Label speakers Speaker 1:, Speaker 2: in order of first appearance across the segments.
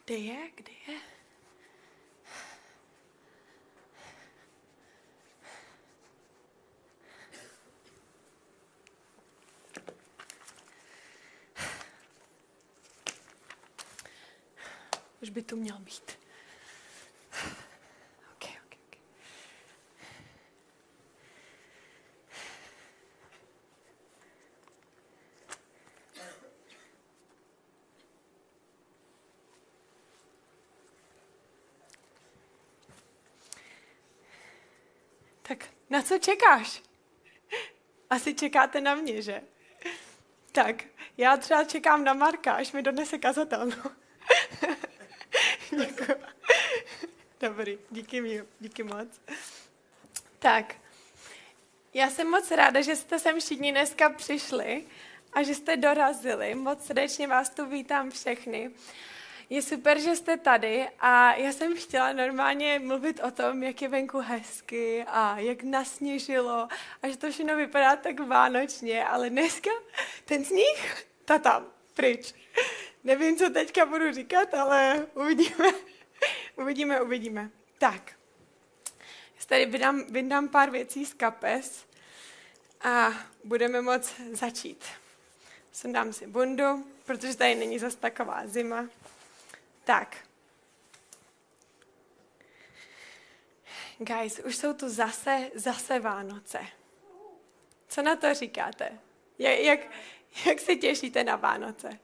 Speaker 1: Kde je? Kde je? Už by tu měl být. Okay. Tak na co čekáš? Asi čekáte na mě, že? Tak, já třeba čekám na Marka, až mi donese kazatelnu. Děkuji. Dobrý, díky moc. Tak, já jsem moc ráda, že jste sem všichni dneska přišli a že jste dorazili. Moc srdečně vás tu vítám všechny. Je super, že jste tady a já jsem chtěla normálně mluvit o tom, jak je venku hezky a jak nasněžilo a že to všechno vypadá tak vánočně, ale dneska ten sníh, ta tam, pryč. Nevím, co teďka budu říkat, ale uvidíme. Tak, já tady vydám pár věcí z kapes a budeme moc začít. Sundám si bundu, protože tady není zas taková zima. Tak. Guys, už jsou tu zase Vánoce. Co na to říkáte? Jak se těšíte na Vánoce?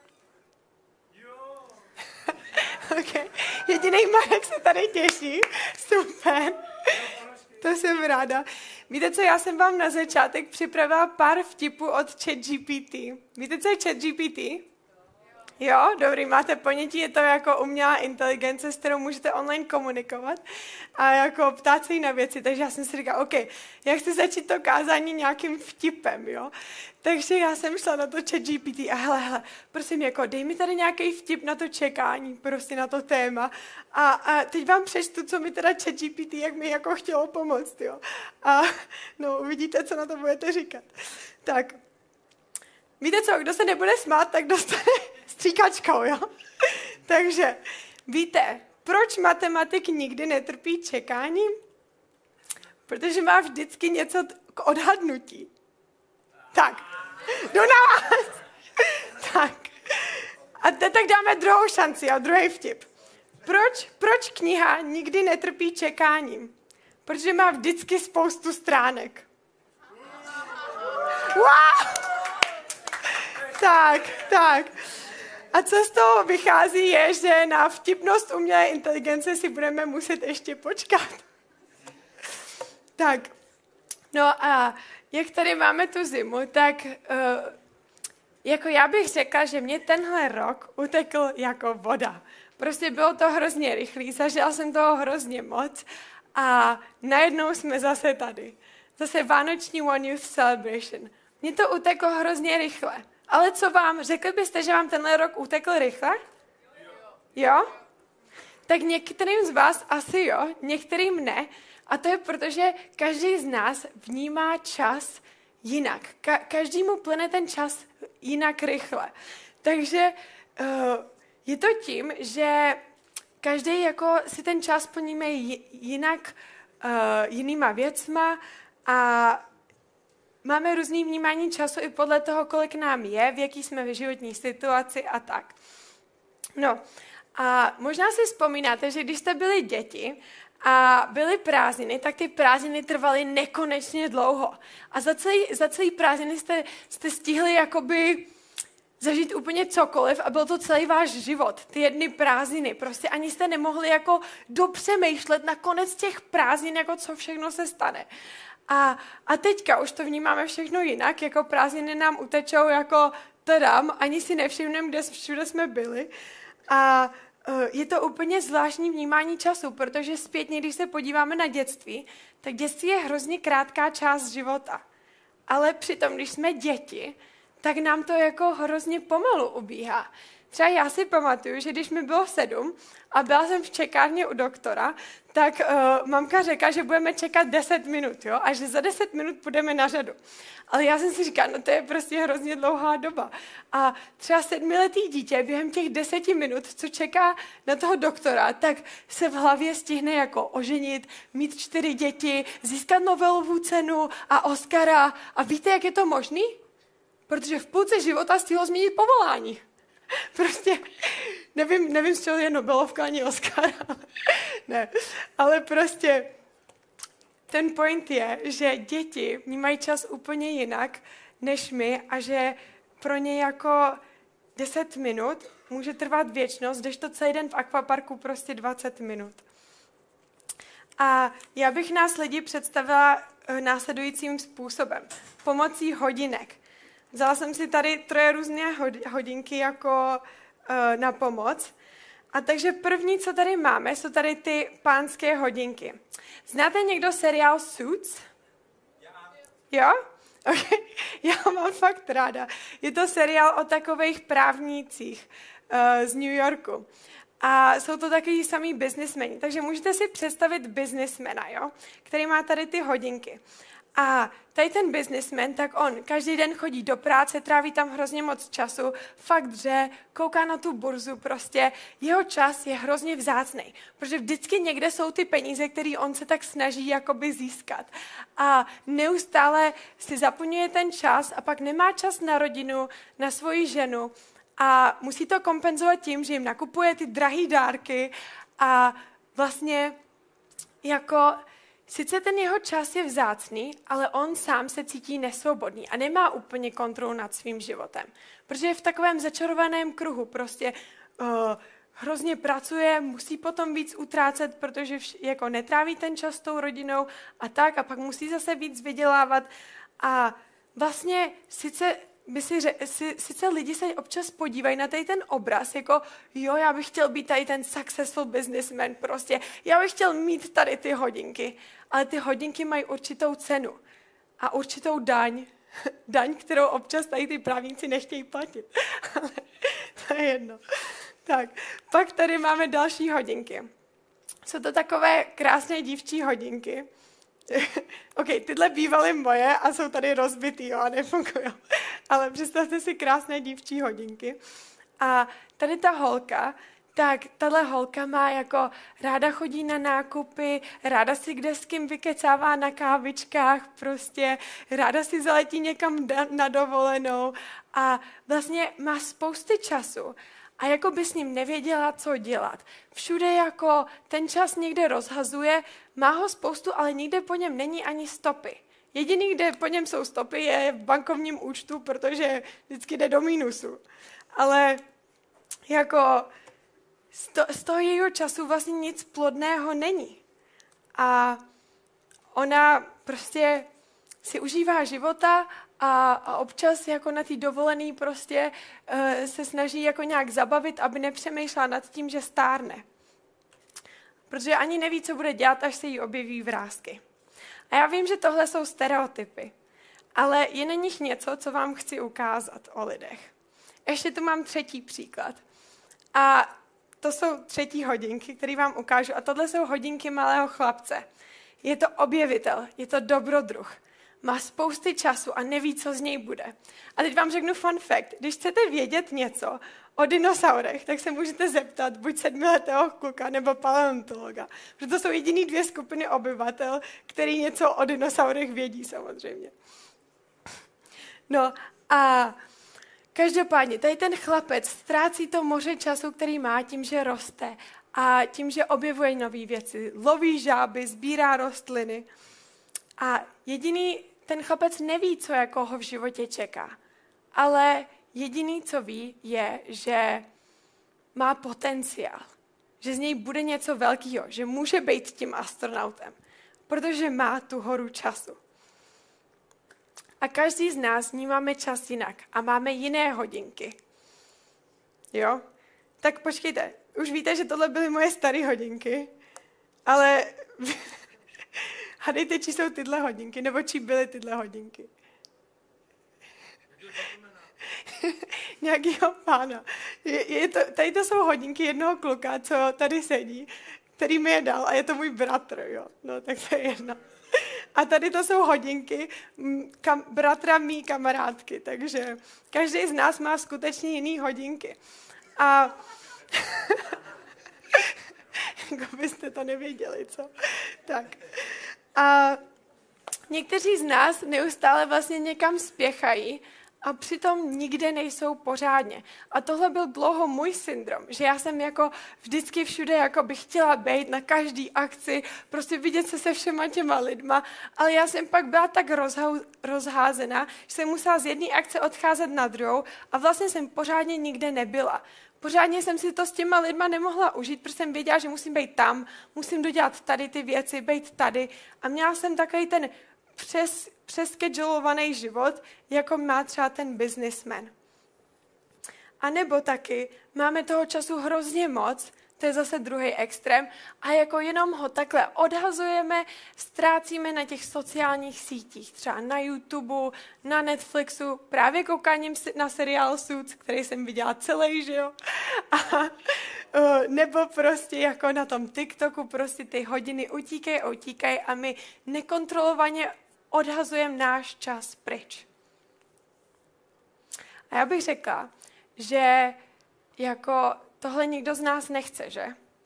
Speaker 1: Okay. Jediný Marek se tady těší. Super. To jsem ráda. Víte co, já jsem vám na začátek připravila pár vtipů od ChatGPT. Víte, co je ChatGPT? Jo, dobrý, máte ponětí, je to jako umělá inteligence, s kterou můžete online komunikovat a jako ptát se jí na věci. Takže já jsem si říkala, OK, já chci začít to kázání nějakým vtipem, jo. Takže já jsem šla na to ChatGPT a hele, prosím, jako dej mi tady nějaký vtip na to čekání, prostě na to téma. A teď vám přečtu, co mi teda ChatGPT, jak mi jako chtělo pomoct, jo. A no, uvidíte, co na to budete říkat. Tak, víte co, kdo se nebude smát, tak dostane stříkačkou, jo? Takže, víte, proč matematik nikdy netrpí čekáním? Protože má vždycky něco k odhadnutí. Tak, jdu na vás. Tak. A tak dáme druhou šanci, jo, druhý vtip. Proč kniha nikdy netrpí čekáním? Protože má vždycky spoustu stránek. Wow! Tak. A co z toho vychází je, že na vtipnost umělé inteligence si budeme muset ještě počkat. Tak, no a jak tady máme tu zimu, tak jako já bych řekla, že mě tenhle rok utekl jako voda. Prostě bylo to hrozně rychlý, zažila jsem toho hrozně moc a najednou jsme zase tady. Zase vánoční One Youth Celebration. Mně to uteklo hrozně rychle. Ale co vám, řekli byste, že vám tenhle rok utekl rychle? Jo? Tak některým z vás asi jo, některým ne. A to je proto, že každý z nás vnímá čas jinak. Každému plyne ten čas jinak rychle. Takže je to tím, že každý jako si ten čas plníme jinak jinýma věcma a máme různý vnímání času i podle toho, kolik nám je, v jaký jsme v životní situaci a tak. No a možná si vzpomínáte, že když jste byli děti a byly prázdniny, tak ty prázdniny trvaly nekonečně dlouho. A za celý prázdniny jste stihli jakoby zažít úplně cokoliv a byl to celý váš život, ty jedny prázdniny. Prostě ani jste nemohli jako dopřemýšlet na konec těch prázdnin, jako co všechno se stane. A teďka už to vnímáme všechno jinak, jako prázdniny nám utečou jako tadam, ani si nevšimneme, kde všude jsme byli. A je to úplně zvláštní vnímání času, protože zpětně, když se podíváme na dětství, tak dětství je hrozně krátká část života. Ale přitom, když jsme děti, tak nám to jako hrozně pomalu ubíhá. třeba já si pamatuju, že když mi bylo 7 a byla jsem v čekárně u doktora, tak mamka řekla, že budeme čekat 10 minut, jo, a že za 10 minut půjdeme na řadu. Ale já jsem si říkala, no to je prostě hrozně dlouhá doba. A třeba 7letý dítě během těch 10 minut, co čeká na toho doktora, tak se v hlavě stihne jako oženit, mít 4 děti, získat Nobelovu cenu a Oscara. A víte, jak je to možný? Protože v půlce života stihlo změnit povolání. Prostě nevím, z čeho je Nobelovka ani Oscar. Ne, ale prostě ten point je, že děti vnímají čas úplně jinak než my a že pro ně jako 10 minut může trvat věčnost, kdežto celý den v akvaparku prostě 20 minut. A já bych nás lidi představila následujícím způsobem. Pomocí hodinek. Vzala jsem si tady 3 různé hodinky jako na pomoc. A takže první, co tady máme, jsou tady ty pánské hodinky. Znáte někdo seriál Suits? Jo? Okay. Já mám fakt ráda. Je to seriál o takových právnících z New Yorku. A jsou to takový samý biznismeni. Takže můžete si představit biznismena, jo? Který má tady ty hodinky. A tady ten businessman, tak on každý den chodí do práce, tráví tam hrozně moc času, fakt dře, kouká na tu burzu, prostě jeho čas je hrozně vzácnej, protože vždycky někde jsou ty peníze, které on se tak snaží jakoby získat. A neustále si zaplňuje ten čas a pak nemá čas na rodinu, na svoji ženu a musí to kompenzovat tím, že jim nakupuje ty drahé dárky a vlastně jako sice ten jeho čas je vzácný, ale on sám se cítí nesvobodný a nemá úplně kontrolu nad svým životem. Protože je v takovém začarovaném kruhu, prostě hrozně pracuje, musí potom víc utrácet, protože jako netráví ten čas s tou rodinou a tak, a pak musí zase víc vydělávat. A vlastně sice lidi se občas podívají na tady ten obraz, jako jo, já bych chtěl být tady ten successful businessman, prostě, já bych chtěl mít tady ty hodinky, ale ty hodinky mají určitou cenu a určitou daň, kterou občas tady ty právníci nechtějí platit. Ale to je jedno. Tak, pak tady máme další hodinky. Jsou to takové krásné dívčí hodinky. OK, tyhle bývaly moje a jsou tady rozbitý, jo, a nefungují. Ale představte si krásné dívčí hodinky. A tady ta holka, tak tahle holka má jako ráda chodí na nákupy, ráda si kde s kým vykecává na kávičkách, prostě ráda si zaletí někam na dovolenou a vlastně má spousty času. A jako by s ním nevěděla, co dělat. Všude jako ten čas někde rozhazuje, má ho spoustu, ale nikde po něm není ani stopy. Jediný, kde po něm jsou stopy, je v bankovním účtu, protože vždycky jde do mínusu. Ale jako z toho jejího času vlastně nic plodného není. A ona prostě si užívá života a občas jako na té dovolený prostě se snaží jako nějak zabavit, aby nepřemýšlela nad tím, že stárne. Protože ani neví, co bude dělat, až se jí objeví vrásky. A já vím, že tohle jsou stereotypy, ale je na nich něco, co vám chci ukázat o lidech. Ještě tu mám 3. příklad. A to jsou 3. hodinky, které vám ukážu. A tohle jsou hodinky malého chlapce. Je to objevitel, je to dobrodruh. Má spousty času a neví, co z něj bude. A teď vám řeknu fun fact. Když chcete vědět něco o dinosaurech, tak se můžete zeptat buď 7letého kluka nebo paleontologa. Protože to jsou jediný 2 skupiny obyvatel, který něco o dinosaurech vědí samozřejmě. No a každopádně, tady ten chlapec ztrácí to moře času, který má tím, že roste a tím, že objevuje nové věci. Loví žáby, sbírá rostliny. A jediný, ten chlapec neví, co jako ho v životě čeká. Ale jediný, co ví, je, že má potenciál. Že z něj bude něco velkého. Že může být tím astronautem. Protože má tu horu času. A každý z nás vnímáme čas jinak. A máme jiné hodinky. Jo? Tak počkejte. Už víte, že tohle byly moje staré hodinky. Ale hádejte, či jsou tyhle hodinky, nebo či byly tyhle hodinky. Nějakýho pána. Tady to jsou hodinky jednoho kluka, co tady sedí, který mi je dal a je to můj bratr, jo. No, tak to je jedno. A tady to jsou hodinky bratra mý kamarádky, takže každý z nás má skutečně jiný hodinky. A jako byste to nevěděli, co? Tak. A někteří z nás neustále vlastně někam spěchají a přitom nikde nejsou pořádně. A tohle byl dlouho můj syndrom, že já jsem jako vždycky všude jako bych chtěla být na každý akci, prostě vidět se všema těma lidma, ale já jsem pak byla tak rozházená, že jsem musela z jedné akce odcházet na druhou a vlastně jsem pořádně nikde nebyla. Pořádně jsem si to s těma lidma nemohla užít, protože jsem věděla, že musím být tam, musím dodělat tady ty věci, být tady. A měla jsem takový ten přeskedulovaný život, jako má třeba ten businessman. A nebo taky máme toho času hrozně moc, to je zase druhý extrém, a jako jenom ho takhle odhazujeme, ztrácíme na těch sociálních sítích, třeba na YouTube, na Netflixu, právě koukáním na seriál Suits, který jsem viděla celý, že jo? A, nebo prostě jako na tom TikToku, prostě ty hodiny utíkají a my nekontrolovaně odhazujeme náš čas pryč. A já bych řekla, že jako tohle nikdo z nás nechce, že?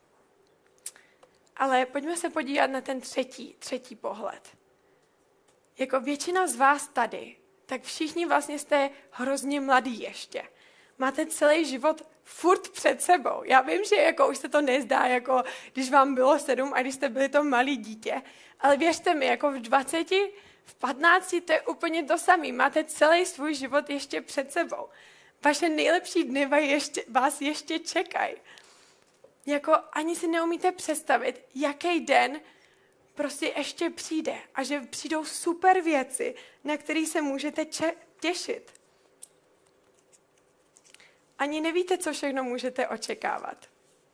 Speaker 1: Ale pojďme se podívat na ten třetí pohled. Jako většina z vás tady, tak všichni vlastně jste hrozně mladí ještě. Máte celý život furt před sebou. Já vím, že jako už se to nezdá, jako když vám bylo 7 a když jste byli to malý dítě, ale věřte mi, jako v 20, v 15 to je úplně to samé. Máte celý svůj život ještě před sebou. Vaše nejlepší dny vás ještě čekají. Jako ani si neumíte představit, jaký den prostě ještě přijde a že přijdou super věci, na které se můžete těšit. Ani nevíte, co všechno můžete očekávat.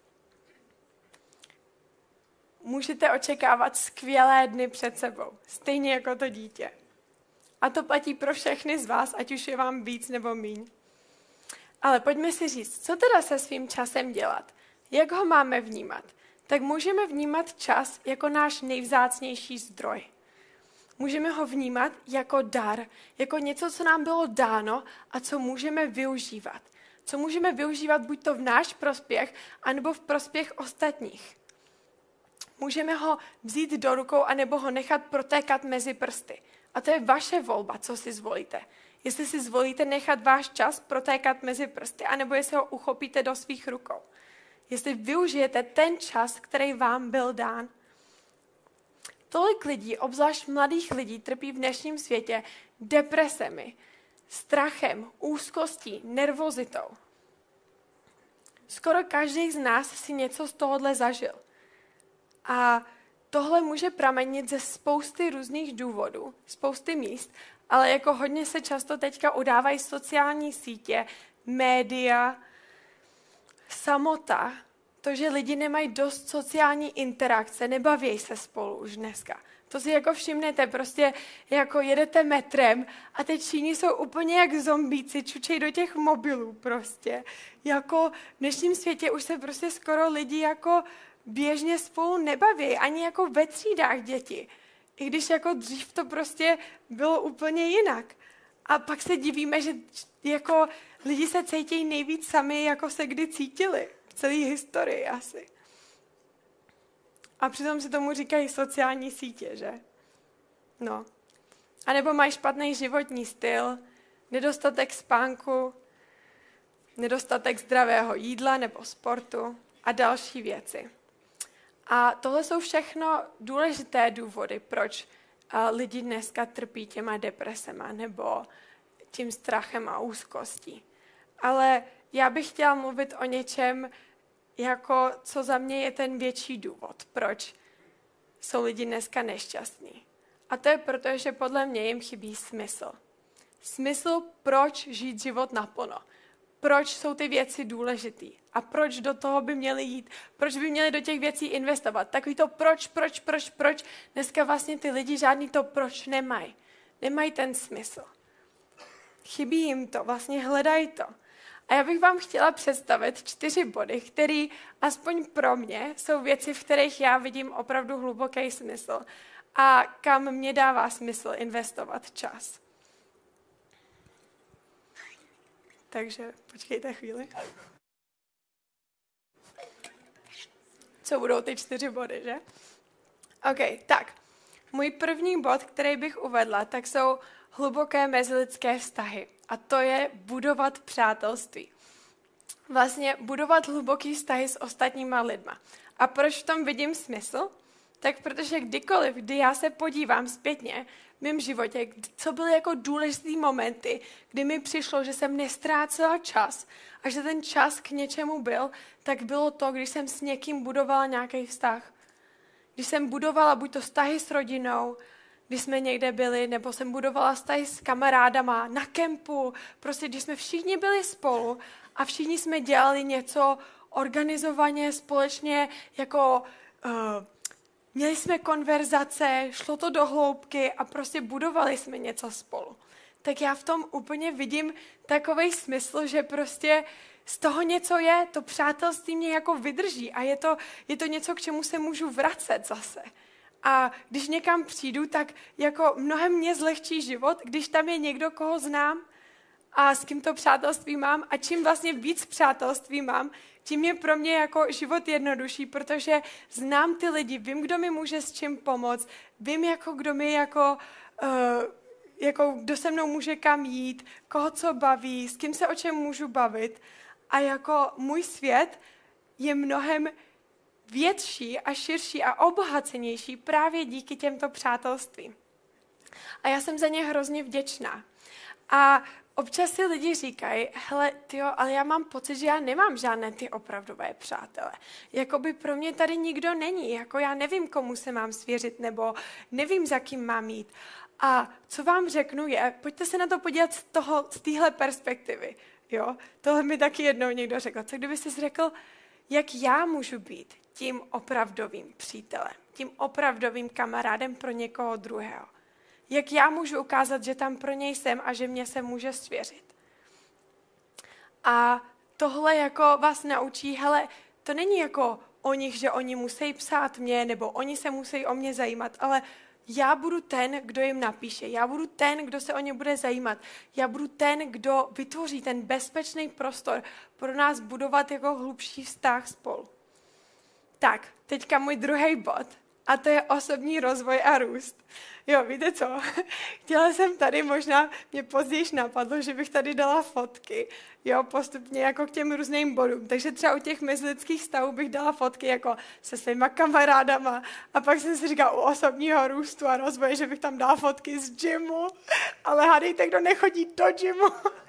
Speaker 1: Můžete očekávat skvělé dny před sebou, stejně jako to dítě. A to platí pro všechny z vás, ať už je vám víc nebo míň. Ale pojďme si říct, co teda se svým časem dělat? Jak ho máme vnímat? Tak můžeme vnímat čas jako náš nejvzácnější zdroj. Můžeme ho vnímat jako dar, jako něco, co nám bylo dáno a co můžeme využívat. Co můžeme využívat buď to v náš prospěch, anebo v prospěch ostatních. Můžeme ho vzít do rukou, anebo ho nechat protékat mezi prsty. A to je vaše volba, co si zvolíte. Jestli si zvolíte nechat váš čas protékat mezi prsty, anebo jestli ho uchopíte do svých rukou. Jestli využijete ten čas, který vám byl dán. Tolik lidí, obzvlášť mladých lidí, trpí v dnešním světě depresemi, strachem, úzkostí, nervozitou. Skoro každý z nás si něco z tohohle zažil. A tohle může pramenit ze spousty různých důvodů, spousty míst, ale jako hodně se často teďka udávají sociální sítě, média, samota, to, že lidi nemají dost sociální interakce, nebaví se spolu už dneska. To si jako všimnete, prostě jako jedete metrem a teď všichni jsou úplně jak zombíci, čučej do těch mobilů prostě. Jako v dnešním světě už se prostě skoro lidi jako běžně spolu nebaví, ani jako ve třídách děti. I když jako dřív to prostě bylo úplně jinak. A pak se divíme, že jako lidi se cítí nejvíc sami, jako se kdy cítili. V celé historii asi. A přitom se tomu říkají sociální sítě, že? No. A nebo mají špatný životní styl, nedostatek spánku, nedostatek zdravého jídla nebo sportu a další věci. A tohle jsou všechno důležité důvody, proč lidi dneska trpí těma depresema nebo tím strachem a úzkostí. Ale já bych chtěla mluvit o něčem, jako co za mě je ten větší důvod, proč jsou lidi dneska nešťastní. A to je proto, že podle mě jim chybí smysl. Smysl, proč žít život naplno. Proč jsou ty věci důležitý. A proč do toho by měli jít. Proč by měli do těch věcí investovat. Takový to proč. Dneska vlastně ty lidi žádný to proč nemají. Nemají ten smysl. Chybí jim to, vlastně hledají to. A já bych vám chtěla představit 4 body, které aspoň pro mě jsou věci, v kterých já vidím opravdu hluboký smysl a kam mě dává smysl investovat čas. Takže počkejte chvíli. Co budou ty 4 body, že? OK, tak. Můj první bod, který bych uvedla, tak jsou hluboké mezilidské vztahy. A to je budovat přátelství. Vlastně budovat hluboký vztahy s ostatníma lidma. A proč v tom vidím smysl? Tak protože kdykoliv, kdy já se podívám zpětně v mém životě, co byly jako důležitý momenty, kdy mi přišlo, že jsem nestrácela čas a že ten čas k něčemu byl, tak bylo to, když jsem s někým budovala nějaký vztah. Když jsem budovala buď to vztahy s rodinou, když jsme někde byli, nebo jsem budovala vztahy s kamarádama na kempu, prostě když jsme všichni byli spolu a všichni jsme dělali něco organizovaně, společně, jako měli jsme konverzace, šlo to do hloubky a prostě budovali jsme něco spolu. Tak já v tom úplně vidím takovej smysl, že prostě z toho něco je, to přátelství mě jako vydrží a je to něco, k čemu se můžu vracet zase. A když někam přijdu, tak jako mnohem mě zlehčí život, když tam je někdo, koho znám a s kým to přátelství mám a čím vlastně víc přátelství mám, tím je pro mě jako život jednodušší, protože znám ty lidi, vím, kdo mi může s čím pomoct, vím, jako kdo mi jako kdo se mnou může kam jít, koho co baví, s kým se o čem můžu bavit. A jako můj svět je mnohem větší a širší a obohacenější právě díky těmto přátelstvím. A já jsem za ně hrozně vděčná. A občas si lidi říkají, hele, tyjo, ale já mám pocit, že já nemám žádné ty opravdové přátele. Jakoby pro mě tady nikdo není, jako já nevím, komu se mám svěřit, nebo nevím, za kým mám jít. A co vám řeknu je, pojďte se na to podívat z téhle perspektivy. Jo? Tohle mi taky jednou někdo řekl. Co kdyby jsi řekl, jak já můžu být tím opravdovým přítelem, tím opravdovým kamarádem pro někoho druhého. Jak já můžu ukázat, že tam pro něj jsem a že mě se může svěřit. A tohle jako vás naučí, hele, to není jako o nich, že oni musí psát mě, nebo oni se musí o mě zajímat, ale já budu ten, kdo jim napíše. Já budu ten, kdo se o ně bude zajímat. Já budu ten, kdo vytvoří ten bezpečný prostor pro nás budovat jako hlubší vztah spolu. Tak, teďka můj druhý bod. A to je osobní rozvoj a růst. Jo, víte co? Chtěla jsem tady, možná mě později napadlo, že bych tady dala fotky, jo, postupně jako k těm různým bodům. Takže třeba u těch mezilidských stavů bych dala fotky jako se svýma kamarádama a pak jsem si říkala u osobního růstu a rozvoje, že bych tam dala fotky z gymu, ale hádejte, kdo nechodí do gymu.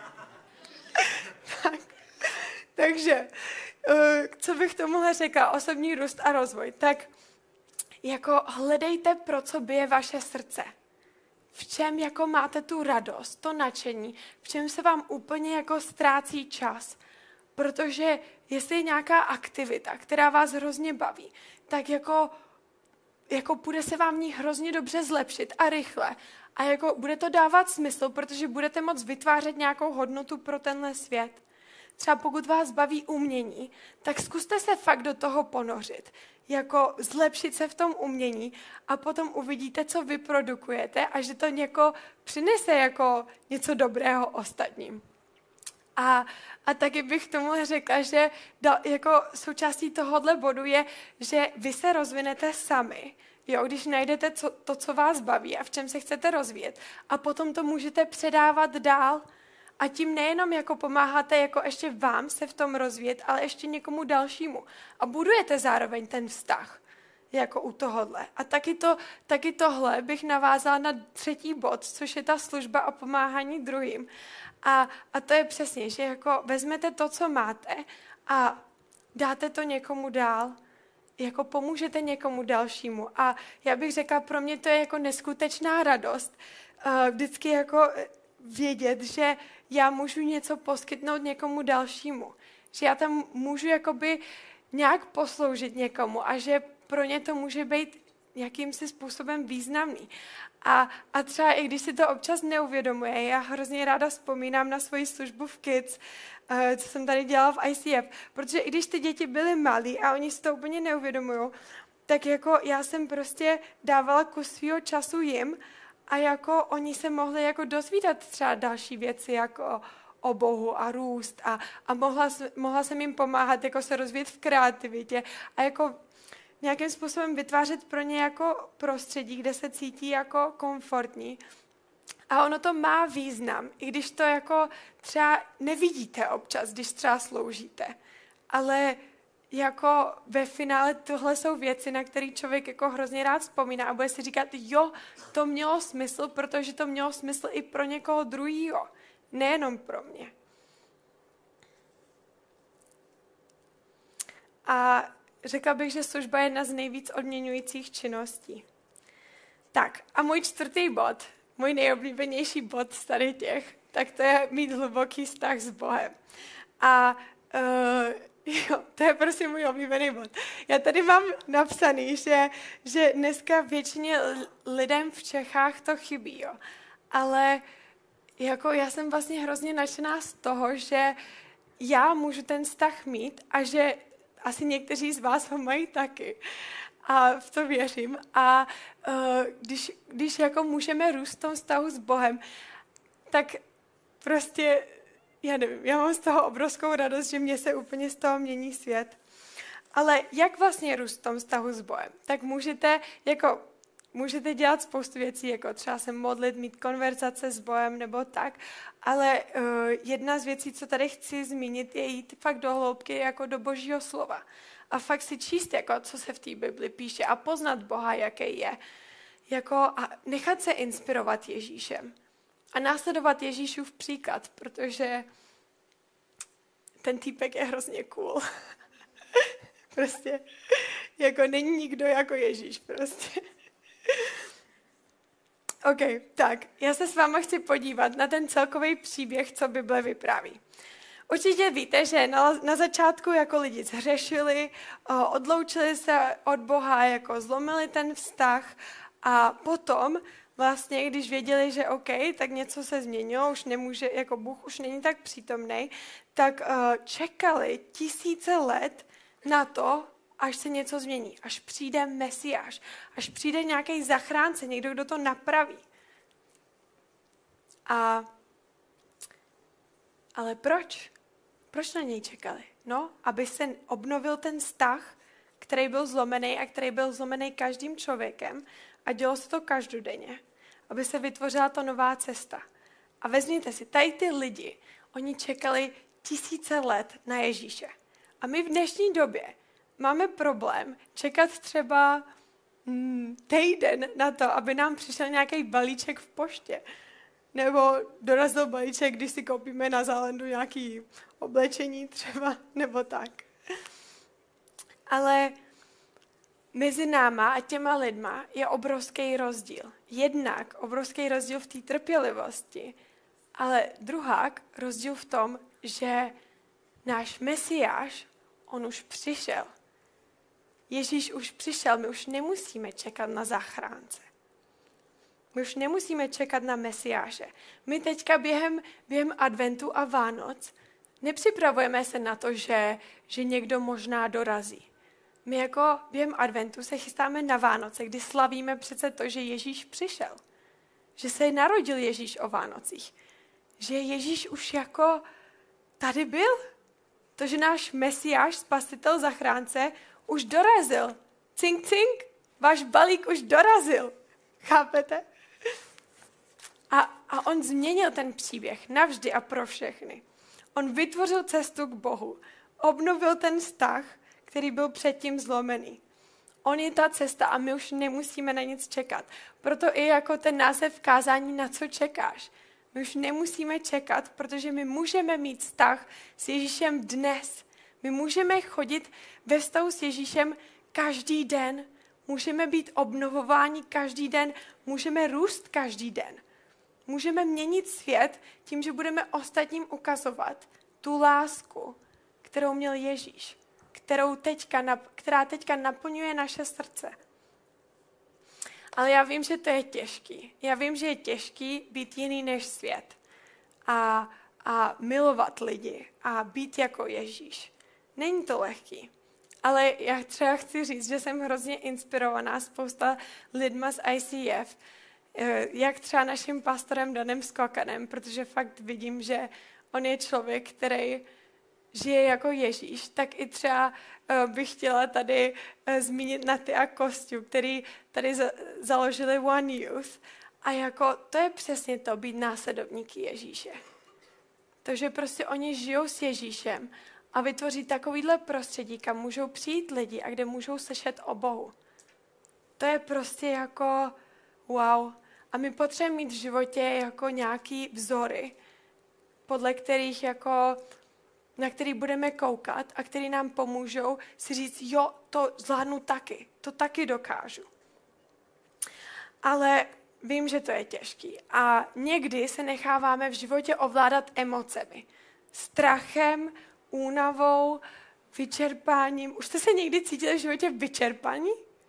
Speaker 1: Takže, co bych tomuhle řekla, osobní růst a rozvoj, tak jako hledejte, pro co bije vaše srdce. V čem jako máte tu radost, to nadšení, v čem se vám úplně jako ztrácí čas. Protože jestli je nějaká aktivita, která vás hrozně baví, tak jako bude se vám ní hrozně dobře zlepšit a rychle. A jako bude to dávat smysl, protože budete moct vytvářet nějakou hodnotu pro tenhle svět. Třeba pokud vás baví umění, tak zkuste se fakt do toho ponořit. Jako zlepšit se v tom umění a potom uvidíte, co vyprodukujete a že to něko přinese jako něco dobrého ostatním. A taky bych tomu řekla, že jako součástí tohohle bodu je, že vy se rozvinete sami, jo, když najdete to, co vás baví a v čem se chcete rozvíjet a potom to můžete předávat dál. A tím nejenom jako pomáháte jako ještě vám se v tom rozvíjet, ale ještě někomu dalšímu. A budujete zároveň ten vztah, jako u tohohle. A taky tohle bych navázala na 3. bod, což je ta služba a pomáhání druhým. A to je přesně, že jako vezmete to, co máte a dáte to někomu dál, jako pomůžete někomu dalšímu. A já bych řekla, pro mě to je jako neskutečná radost. Vždycky jako vědět, že já můžu něco poskytnout někomu dalšímu. Že já tam můžu jakoby nějak posloužit někomu a že pro ně to může být jakýmsi způsobem významný. A třeba i když si to občas neuvědomuje, já hrozně ráda vzpomínám na svoji službu v Kids, co jsem tady dělala v ICF, protože i když ty děti byly malí a oni si to úplně neuvědomují, tak jako já jsem prostě dávala kus svýho času jim a jako oni se mohli jako dozvídat třeba další věci jako o Bohu a růst a mohla jsem jim pomáhat jako se rozvíjet v kreativitě a jako nějakým způsobem vytvářet pro ně jako prostředí, kde se cítí jako komfortní. A ono to má význam, i když to jako třeba nevidíte občas, když třeba sloužíte. Ale jako ve finále tohle jsou věci, na které člověk jako hrozně rád vzpomíná a bude si říkat, jo, to mělo smysl, protože to mělo smysl i pro někoho druhýho, nejenom pro mě. A řekla bych, že služba je jedna z nejvíc odměňujících činností. Tak a můj 4. bod, můj nejoblíbenější bod z tady těch, tak to je mít hluboký vztah s Bohem. A jo, to je prostě můj oblíbený bod. Já tady mám napsaný, že dneska většině lidem v Čechách to chybí, jo. Ale jako já jsem vlastně hrozně nadšená z toho, že já můžu ten vztah mít a že asi někteří z vás ho mají taky. A v to věřím. A když jako můžeme růst v tom vztahu s Bohem, tak prostě, já nevím, já mám z toho obrovskou radost, že mě se úplně z toho mění svět. Ale jak vlastně růst v tom vztahu s Bohem? Tak můžete dělat spoustu věcí, jako třeba se modlit, mít konverzace s Bohem nebo tak, ale jedna z věcí, co tady chci zmínit, je jít fakt do hloubky jako do Božího slova. A fakt si číst, jako, co se v té Bibli píše a poznat Boha, jaký je. Jako, a nechat se inspirovat Ježíšem. A následovat Ježíšův příklad, protože ten týpek je hrozně cool. Prostě, jako není nikdo jako Ježíš, prostě. OK, tak, já se s váma chci podívat na ten celkový příběh, co Bible vypráví. Určitě víte, že na začátku jako lidi zhřešili, odloučili se od Boha, jako zlomili ten vztah a potom vlastně, když věděli, že OK, tak něco se změnilo, už nemůže, jako Bůh už není tak přítomný, tak čekali 1000 let na to, až se něco změní, až přijde Mesiáš, až přijde nějaký zachránce, někdo, kdo to napraví. Ale proč? Proč na něj čekali? No, aby se obnovil ten vztah, který byl zlomený a který byl zlomený každým člověkem a dělo se to každodenně, aby se vytvořila ta nová cesta. A vezměte si, tady ty lidi, oni čekali 1000 let na Ježíše. A my v dnešní době máme problém čekat třeba týden na to, aby nám přišel nějaký balíček v poště. Nebo dorazil balíček, když si koupíme na Zálendu nějaké oblečení třeba, nebo tak. Ale mezi náma a těma lidma je obrovský rozdíl. Jednak obrovský rozdíl v té trpělivosti, ale druhák rozdíl v tom, že náš Mesiáš, on už přišel. Ježíš už přišel, my už nemusíme čekat na zachránce. My už nemusíme čekat na Mesiáše. My teďka během adventu a Vánoc nepřipravujeme se na to, že někdo možná dorazí. My jako během adventu se chystáme na Vánoce, kdy slavíme přece to, že Ježíš přišel. Že se narodil Ježíš o Vánocích. Že Ježíš už jako tady byl. To, že náš Mesiáš, spasitel, zachránce, už dorazil. Cink, cink, váš balík už dorazil. Chápete? A on změnil ten příběh navždy a pro všechny. On vytvořil cestu k Bohu. Obnovil ten vztah, který byl předtím zlomený. On je ta cesta a my už nemusíme na nic čekat. Proto i jako ten název kázání, na co čekáš. My už nemusíme čekat, protože my můžeme mít vztah s Ježíšem dnes. My můžeme chodit ve vztahu s Ježíšem každý den. Můžeme být obnovováni každý den. Můžeme růst každý den. Můžeme měnit svět tím, že budeme ostatním ukazovat tu lásku, kterou měl Ježíš, která teďka naplňuje naše srdce. Ale já vím, že to je těžký. Já vím, že je těžký být jiný než svět. A milovat lidi a být jako Ježíš. Není to lehký. Ale já třeba chci říct, že jsem hrozně inspirovaná spousta lidma z ICF, jak třeba naším pastorem Danem Skokanem, protože fakt vidím, že on je člověk, který žije jako Ježíš, tak i třeba bych chtěla tady zmínit Naty a Kostю, který tady založili One Youth. A jako to je přesně to, být následovníky Ježíše. Takže prostě oni žijou s Ježíšem a vytvoří takovýhle prostředí, kam můžou přijít lidi a kde můžou slyšet o Bohu. To je prostě jako wow. A my potřebujeme mít v životě jako nějaký vzory, podle kterých jako, na který budeme koukat a který nám pomůžou si říct, jo, to zvládnu taky, to taky dokážu. Ale vím, že to je těžký. A někdy se necháváme v životě ovládat emocemi. Strachem, únavou, vyčerpáním. Už jste se někdy cítili v životě vyčerpaní?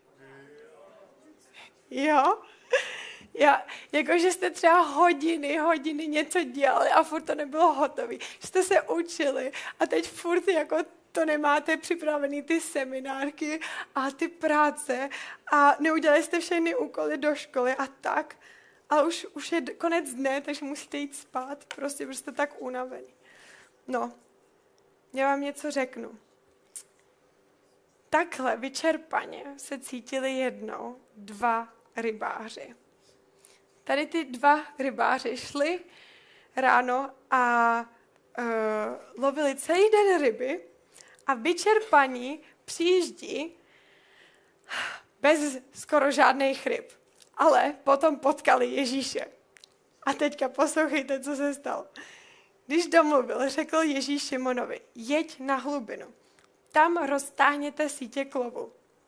Speaker 1: Jo? Jakože jste třeba hodiny něco dělali a furt to nebylo hotové. Jste se učili a teď furt jako to nemáte připravený ty seminárky a ty práce a neudělali jste všechny úkoly do školy a tak. Ale už je konec dne, takže musíte jít spát, prostě jste tak unavený. No, já vám něco řeknu. Takhle vyčerpaně se cítili jednou 2 rybáři. Tady ty 2 rybáři šli ráno a lovili celý den ryby a vyčerpaní přijíždí bez skoro žádných ryb. Ale potom potkali Ježíše. A teďka poslouchejte, co se stalo. Když domluvil, řekl Ježíš Šimonovi, jeď na hlubinu. Tam roztáhněte sítě k lovu.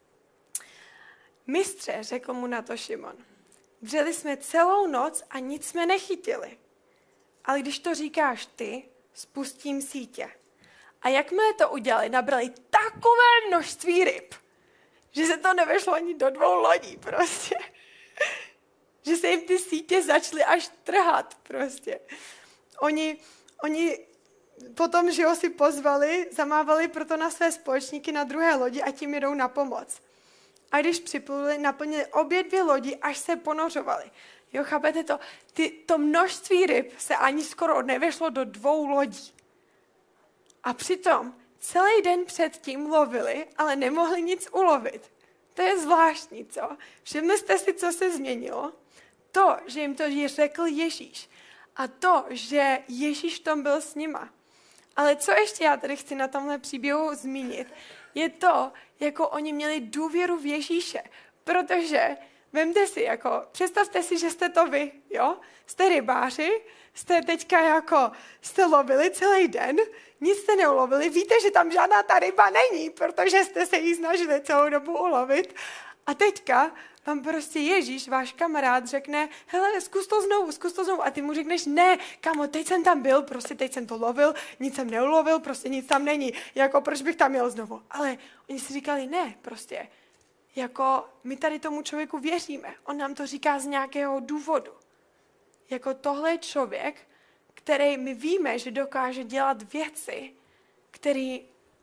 Speaker 1: Mistře, řekl mu na to Šimon, dřeli jsme celou noc a nic jsme nechytili. Ale když to říkáš ty, spustím sítě. A jakmile to udělali, nabrali takové množství ryb, že se to nevešlo ani do 2 lodí prostě. Že se jim ty sítě začaly až trhat prostě. Oni potom, že ho si pozvali, zamávali proto na své společníky na druhé lodi a tím jdou na pomoc. A když připluli, naplnili obě 2 lodi, až se ponořovali. Jo, chápete to? To množství ryb se ani skoro nevešlo do 2 lodí. A přitom celý den předtím lovili, ale nemohli nic ulovit. To je zvláštní, co? Všimli jste si, co se změnilo? To, že jim to řekl Ježíš. A to, že Ježíš tom byl s nima. Ale co ještě já tady chci na tomhle příběhu zmínit, je to, jako oni měli důvěru v Ježíše. Protože, vemte si, jako, představte si, že jste to vy, jo? Jste rybáři, jste teďka jako, jste lovili celý den, nic jste neulovili, víte, že tam žádná ta ryba není, protože jste se jí snažili celou dobu ulovit. A teďka vám prostě Ježíš, váš kamarád, řekne, hele, zkus to znovu. A ty mu řekneš, ne, kámo, teď jsem tam byl, prostě teď jsem to lovil, nic jsem neulovil, prostě nic tam není. Jako, proč bych tam jel znovu? Ale oni si říkali, ne, prostě, jako, my tady tomu člověku věříme. On nám to říká z nějakého důvodu. Jako tohle je člověk, který my víme, že dokáže dělat věci, které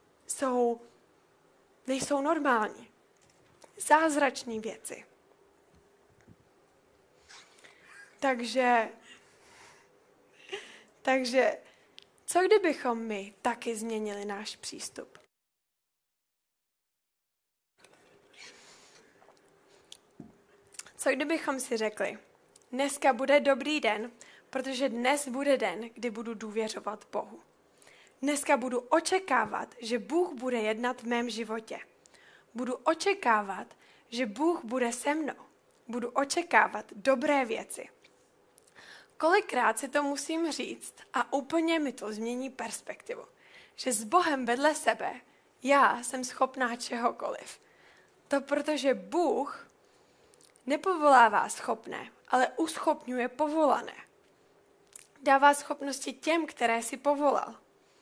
Speaker 1: nejsou normální. Zázračné věci. Takže, co kdybychom my taky změnili náš přístup? Co kdybychom si řekli, dneska bude dobrý den, protože dnes bude den, kdy budu důvěřovat Bohu. Dneska budu očekávat, že Bůh bude jednat v mém životě. Budu očekávat, že Bůh bude se mnou. Budu očekávat dobré věci. Kolikrát si to musím říct a úplně mi to změní perspektivu. Že s Bohem vedle sebe já jsem schopná čehokoliv. To protože Bůh nepovolává schopné, ale uschopňuje povolané. Dává schopnosti těm, které si povolal.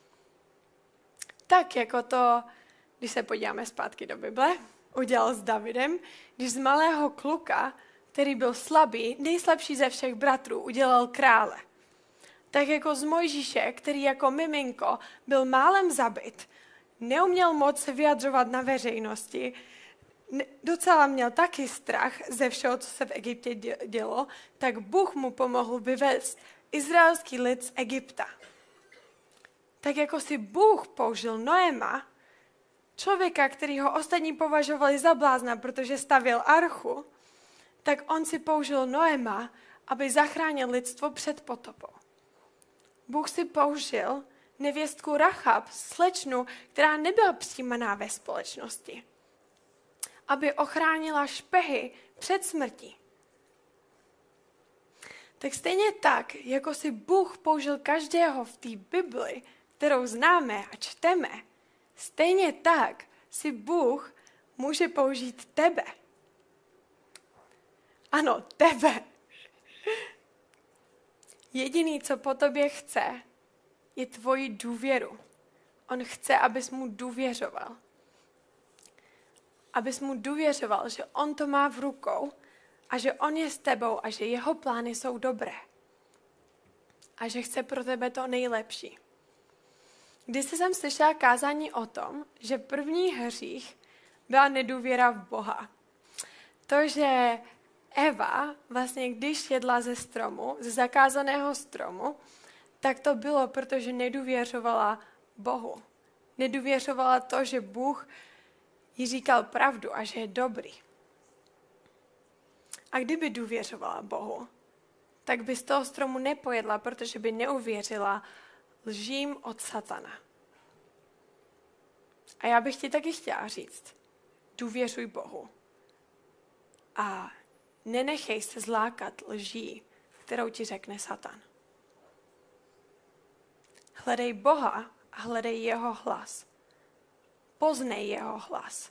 Speaker 1: Tak jako to, když se podíváme zpátky do Bible, udělal s Davidem, když z malého kluka který byl slabý, nejslabší ze všech bratrů, udělal krále. Tak jako z Mojžíše, který jako miminko byl málem zabit, neuměl moc se vyjadřovat na veřejnosti, docela měl taky strach ze všeho, co se v Egyptě dělo, tak Bůh mu pomohl vyvést izraelský lid z Egypta. Tak jako si Bůh použil Noema, člověka, který ho ostatní považovali za blázna, protože stavěl archu, tak on si použil Noema, aby zachránil lidstvo před potopou. Bůh si použil nevěstku Rachab, slečnu, která nebyla přijímaná ve společnosti, aby ochránila špehy před smrtí. Tak stejně tak, jako si Bůh použil každého v té Bibli, kterou známe a čteme, stejně tak si Bůh může použít tebe. Ano, tebe. Jediný, co po tobě chce, je tvoji důvěru. On chce, abys mu důvěřoval. Abys mu důvěřoval, že on to má v rukou a že on je s tebou a že jeho plány jsou dobré. A že chce pro tebe to nejlepší. Když jsem slyšela kázání o tom, že první hřích byla nedůvěra v Boha. To, že Eva, vlastně když jedla ze stromu, ze zakázaného stromu, tak to bylo, protože nedůvěřovala Bohu. Nedůvěřovala to, že Bůh jí říkal pravdu a že je dobrý. A kdyby důvěřovala Bohu, tak by z toho stromu nepojedla, protože by neuvěřila lžím od satana. A já bych ti taky chtěla říct, důvěřuj Bohu. A nenechej se zlákat lží, kterou ti řekne Satan. Hledej Boha a hledej jeho hlas. Poznej jeho hlas.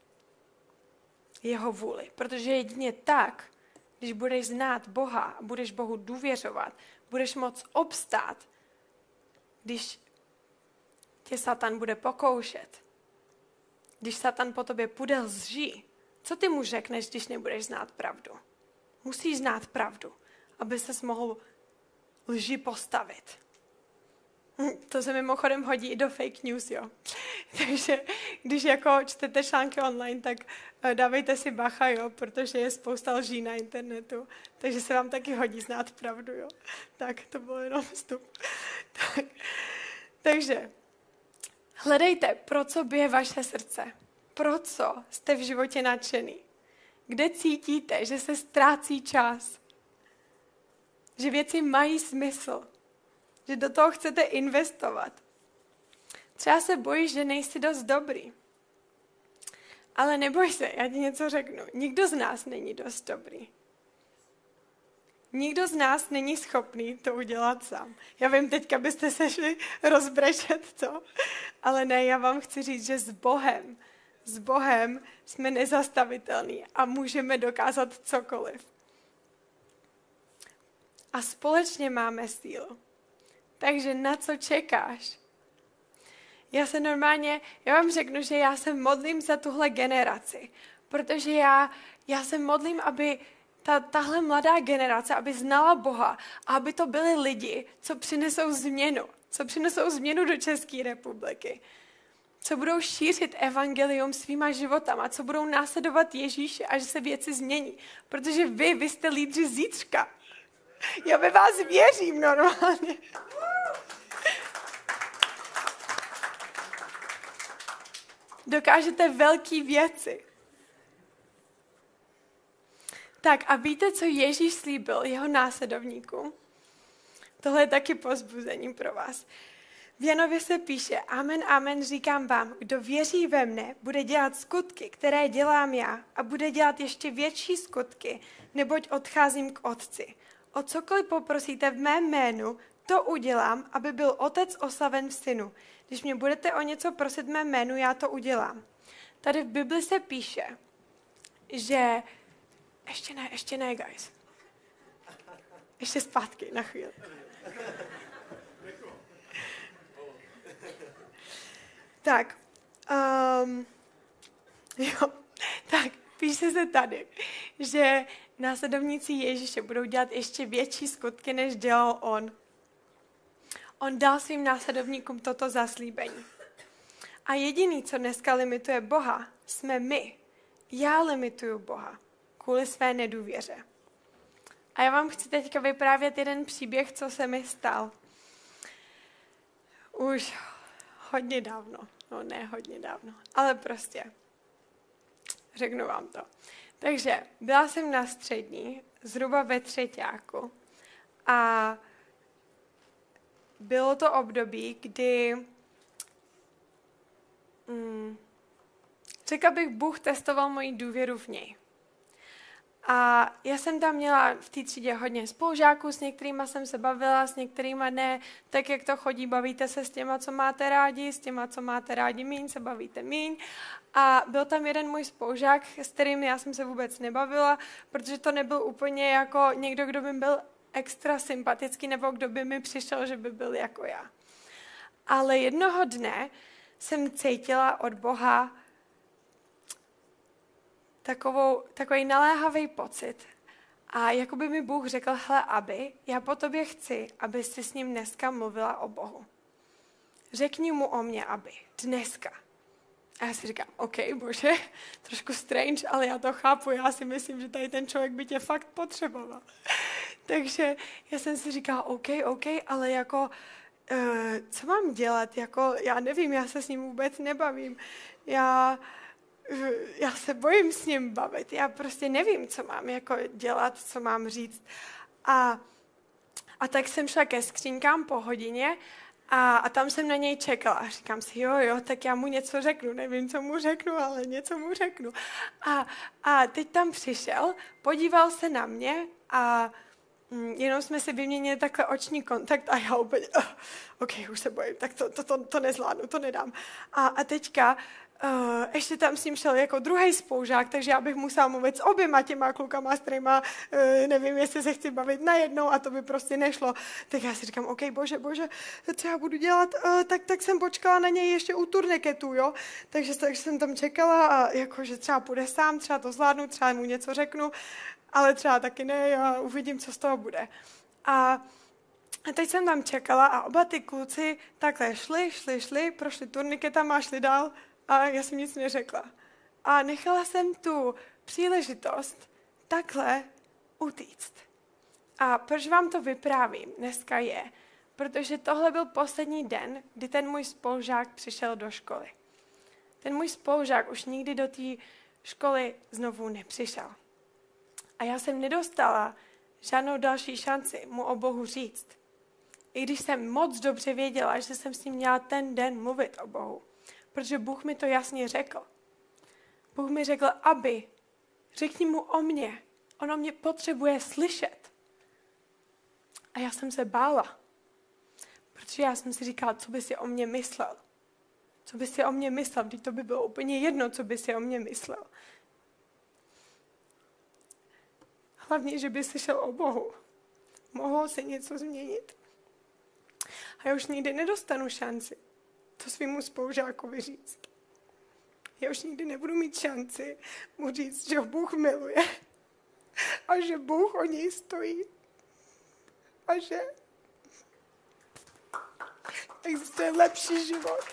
Speaker 1: Jeho vůli. Protože jedině tak, když budeš znát Boha a budeš Bohu důvěřovat, budeš moct obstát, když tě Satan bude pokoušet. Když Satan po tobě půjde lží, co ty mu řekneš, když nebudeš znát pravdu? Musíš znát pravdu, aby ses mohl lži postavit. To se mimochodem hodí i do fake news, jo. Takže když jako čtete články online, tak dávejte si bacha, jo, protože je spousta lží na internetu. Takže se vám taky hodí znát pravdu, jo. Tak, to bylo jenom vstup. Takže hledejte, pro co bije vaše srdce. Pro co jste v životě nadšený. Kde cítíte, že se ztrácí čas. Že věci mají smysl. Že do toho chcete investovat. Třeba se bojíš, že nejsi dost dobrý. Ale neboj se, já ti něco řeknu. Nikdo z nás není dost dobrý. Nikdo z nás není schopný to udělat sám. Já vím, teďka byste se šli rozbrečet, co? Ale ne, já vám chci říct, že s Bohem jsme nezastavitelní a můžeme dokázat cokoliv. A společně máme sílu. Takže na co čekáš? Já vám řeknu, že já se modlím za tuhle generaci, protože já se modlím, aby tahle mladá generace, aby znala Boha a aby to byli lidi, co přinesou změnu do České republiky, co budou šířit evangelium svýma životama, co budou následovat Ježíše a že se věci změní, protože vy jste lídři zítřka. Já ve vás věřím normálně. Dokážete velké věci. Tak a víte, co Ježíš slíbil jeho následovníkům? Tohle je taky povzbuzení pro vás. V Janově se píše, amen, amen, říkám vám, kdo věří ve mne, bude dělat skutky, které dělám já a bude dělat ještě větší skutky, neboť odcházím k Otci. O cokoliv poprosíte v mém jménu, to udělám, aby byl Otec oslaven v Synu. Když mě budete o něco prosit v mém jménu, já to udělám. Tady v Bibli se píše, že... Ještě ne, guys. Ještě zpátky, na chvíli. Tak. Tak, píše se tady, že následovníci Ježíše budou dělat ještě větší skutky, než dělal on. On dal svým následovníkům toto zaslíbení. A jediný, co dneska limituje Boha, jsme my. Já limituju Boha kvůli své nedůvěře. A já vám chci teďka vyprávět jeden příběh, co se mi stal. Už hodně dávno. No ne hodně dávno, ale prostě. Řeknu vám to. Takže byla jsem na střední, zhruba ve třeťáku. A bylo to období, kdy řekla bych, Bůh testoval moji důvěru v něj. A já jsem tam měla v té třídě hodně spolužáků, s některýma jsem se bavila, s některýma ne, tak jak to chodí, bavíte se s těma, co máte rádi, s těma, co máte rádi míň, se bavíte míň. A byl tam jeden můj spolužák, s kterým já jsem se vůbec nebavila, protože to nebyl úplně jako někdo, kdo by byl extra sympatický, nebo kdo by mi přišel, že by byl jako já. Ale jednoho dne jsem cítila od Boha takový naléhavý pocit. A jako by mi Bůh řekl, hele, Aby, já po tobě chci, aby jsi s ním dneska mluvila o Bohu. Řekni mu o mě, Aby, dneska. A já si říkám, OK, Bože, trošku strange, ale já to chápu, já si myslím, že tady ten člověk by tě fakt potřeboval. Takže já jsem si říkala, OK, ale jako, co mám dělat? Jako, já nevím, já se s ním vůbec nebavím. Já se bojím s ním bavit. Já prostě nevím, co mám jako dělat, co mám říct. A tak jsem šla ke skřínkám po hodině a tam jsem na něj čekala. A říkám si, jo, tak já mu něco řeknu. Nevím, co mu řeknu, ale něco mu řeknu. A teď tam přišel, podíval se na mě a jenom jsme si vyměnili takhle oční kontakt a já úplně, OK, už se bojím, tak to nezvládnu, to nedám. A teďka ještě tam s ním šel jako druhý spolužák, takže já bych musela mluvit s oběma těma klukama, s kterýma nevím, jestli se chci bavit najednou a to by prostě nešlo. Tak já si říkám, OK, bože, co já budu dělat? Tak jsem počkala na něj ještě u turniketu, jo? Takže jsem tam čekala a jakože třeba půjde sám, třeba to zvládnu, třeba mu něco řeknu, ale třeba taky ne, já uvidím, co z toho bude. A teď jsem tam čekala a oba ty kluci takhle šli, prošli turniketama a šli dál a já jsem nic neřekla. A nechala jsem tu příležitost takhle utíct. A proč vám to vyprávím dneska je, protože tohle byl poslední den, kdy ten můj spolužák přišel do školy. Ten můj spolužák už nikdy do té školy znovu nepřišel. A já jsem nedostala žádnou další šanci mu o Bohu říct. I když jsem moc dobře věděla, že jsem s ním měla ten den mluvit o Bohu. Protože Bůh mi to jasně řekl. Bůh mi řekl, Aby, řekni mu o mě. On o mě potřebuje slyšet. A já jsem se bála. Protože já jsem si říkala, co by si o mě myslel. Co by si o mě myslel, když to by bylo úplně jedno, co by si o mě myslel. Hlavně, že by slyšel o Bohu. Mohlo se něco změnit. A já už nikdy nedostanu šanci to svýmu spolužákovi říct. Já už nikdy nebudu mít šanci mu říct, že ho Bůh miluje a že Bůh o něj stojí a že existuje lepší život.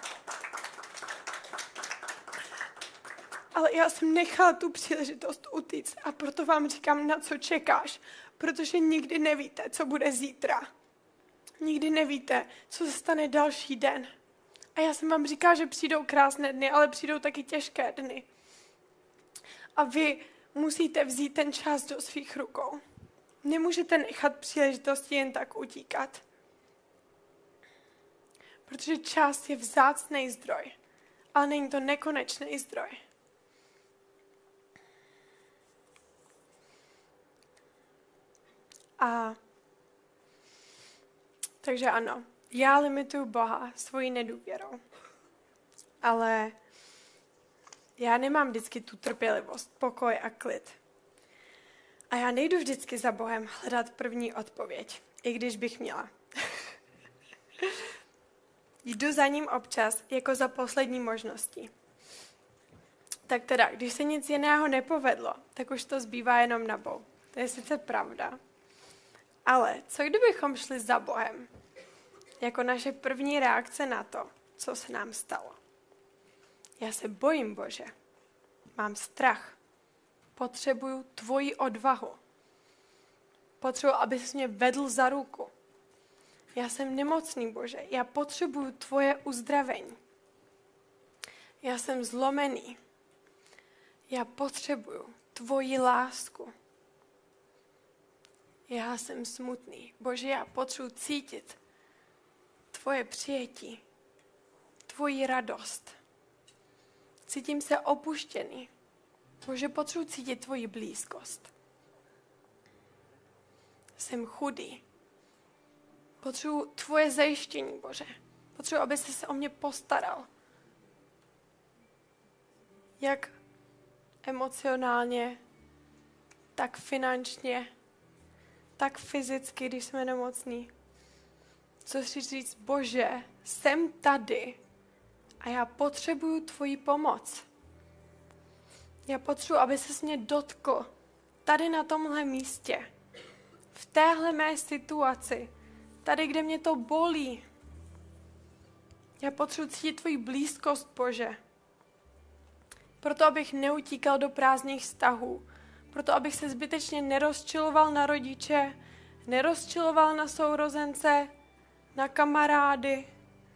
Speaker 1: Ale já jsem nechala tu příležitost utíct a proto vám říkám, na co čekáš, protože nikdy nevíte, co bude zítra. Nikdy nevíte, co se stane další den. A já jsem vám říkala, že přijdou krásné dny, ale přijdou taky těžké dny. A vy musíte vzít ten čas do svých rukou. Nemůžete nechat příležitosti jen tak utíkat. Protože čas je vzácný zdroj, ale není to nekonečný zdroj. Takže ano, já limituju Boha svojí nedůvěrou. Ale já nemám vždycky tu trpělivost, pokoj a klid. A já nejdu vždycky za Bohem hledat první odpověď, i když bych měla. Jdu za ním občas jako za poslední možností. Tak teda, když se nic jiného nepovedlo, tak už to zbývá jenom na Bohu. To je sice pravda. Ale co kdybychom šli za Bohem? Jako naše první reakce na to, co se nám stalo. Já se bojím, Bože. Mám strach. Potřebuju tvoji odvahu. Potřebuji, abys mě vedl za ruku. Já jsem nemocný, Bože. Já potřebuju tvoje uzdravení. Já jsem zlomený. Já potřebuju tvoji lásku. Já jsem smutný. Bože, já potřebuji cítit tvoje přijetí, tvoji radost. Cítím se opuštěný. Bože, potřebuji cítit tvoji blízkost. Jsem chudý. Potřebuji tvoje zajištění, Bože. Potřebuji, aby se o mě postaral. Jak emocionálně, tak finančně, tak fyzicky, když jsme nemocní. Co si říct, Bože, jsem tady a já potřebuju tvoji pomoc. Já potřebuji, aby ses mě dotkl tady na tomhle místě, v téhle mé situaci, tady, kde mě to bolí. Já potřebuji cítit tvoji blízkost, Bože. Proto, abych neutíkal do prázdných vztahů. Proto, abych se zbytečně nerozčiloval na rodiče, nerozčiloval na sourozence, na kamarády.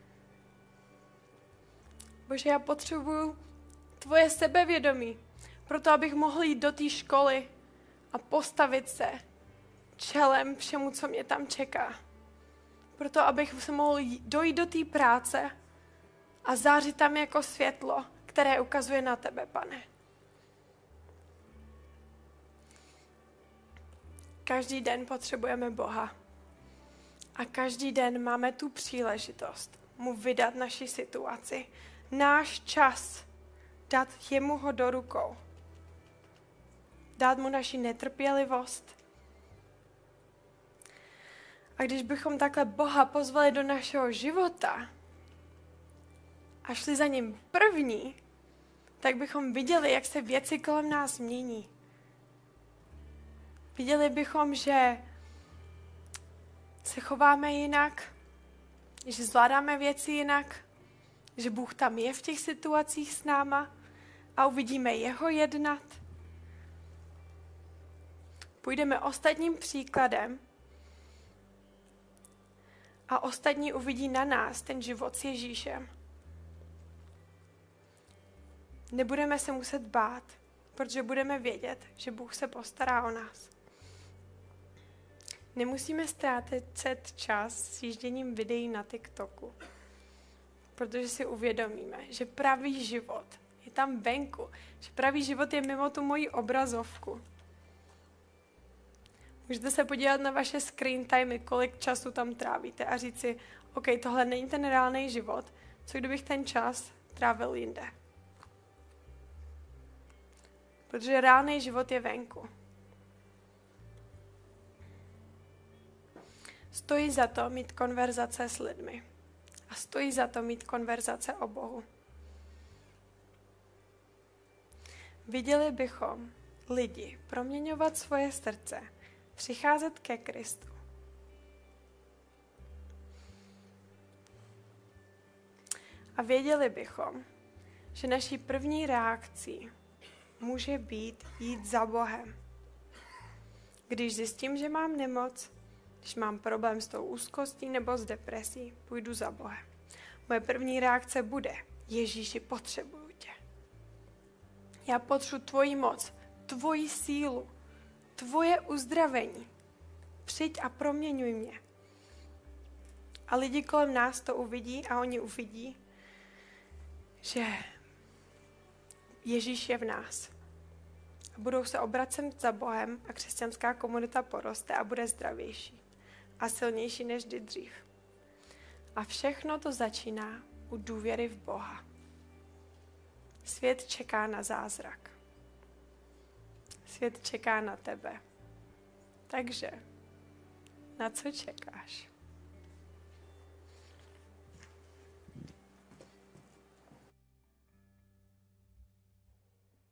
Speaker 1: Bože, já potřebuju tvoje sebevědomí. Proto, abych mohl jít do té školy a postavit se čelem všemu, co mě tam čeká. Proto, abych se mohl dojít do té práce a zářit tam jako světlo, které ukazuje na tebe, Pane. Každý den potřebujeme Boha. A každý den máme tu příležitost mu vydat naši situaci. Náš čas dát jemu ho do rukou. Dát mu naši netrpělivost. A když bychom takhle Boha pozvali do našeho života a šli za ním první, tak bychom viděli, jak se věci kolem nás mění. Viděli bychom, že se chováme jinak, že zvládáme věci jinak, že Bůh tam je v těch situacích s náma a uvidíme jeho jednat. Půjdeme ostatním příkladem a ostatní uvidí na nás ten život s Ježíšem. Nebudeme se muset bát, protože budeme vědět, že Bůh se postará o nás. Nemusíme ztrácet čas s jížděním videí na TikToku, protože si uvědomíme, že pravý život je tam venku, že pravý život je mimo tu moji obrazovku. Můžete se podívat na vaše screen timey, kolik času tam trávíte a říct si, OK, tohle není ten reálný život, co kdybych ten čas trávil jinde. Protože reálný život je venku. Stojí za to mít konverzace s lidmi. A stojí za to mít konverzace o Bohu. Viděli bychom lidi proměňovat svoje srdce, přicházet ke Kristu. A věděli bychom, že naší první reakcí může být jít za Bohem. Když zjistím, že mám nemoc, když mám problém s tou úzkostí nebo s depresí, půjdu za Bohem. Moje první reakce bude, Ježíši, potřebuju tě. Já potřebuji tvoji moc, tvoji sílu, tvoje uzdravení. Přijď a proměňuj mě. A lidi kolem nás to uvidí a oni uvidí, že Ježíš je v nás. A budou se obracet za Bohem a křesťanská komunita poroste a bude zdravější a silnější než kdy dřív. A všechno to začíná u důvěry v Boha. Svět čeká na zázrak. Svět čeká na tebe. Takže, na co čekáš?